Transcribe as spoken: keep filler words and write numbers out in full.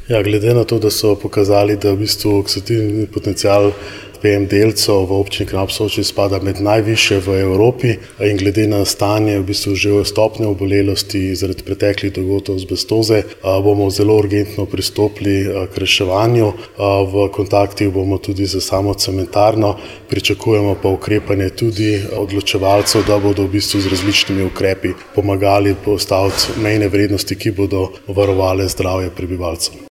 Ja, glede na to, da so pokazali, da v bistvu oksidativni potencial P M delcev v občini Kanal ob Soči spada med najvišje v Evropi in glede na stanje v bistvu že stopnje obolelosti zaradi preteklih dogodkov azbestoze, bomo zelo urgentno pristopili k reševanju. V kontaktih bomo tudi za samo cementarno, pričakujemo pa ukrepanje tudi odločevalcev, da bodo v bistvu z različnimi ukrepi pomagali postaviti mejne vrednosti, ki bodo varovale zdravje prebivalcev.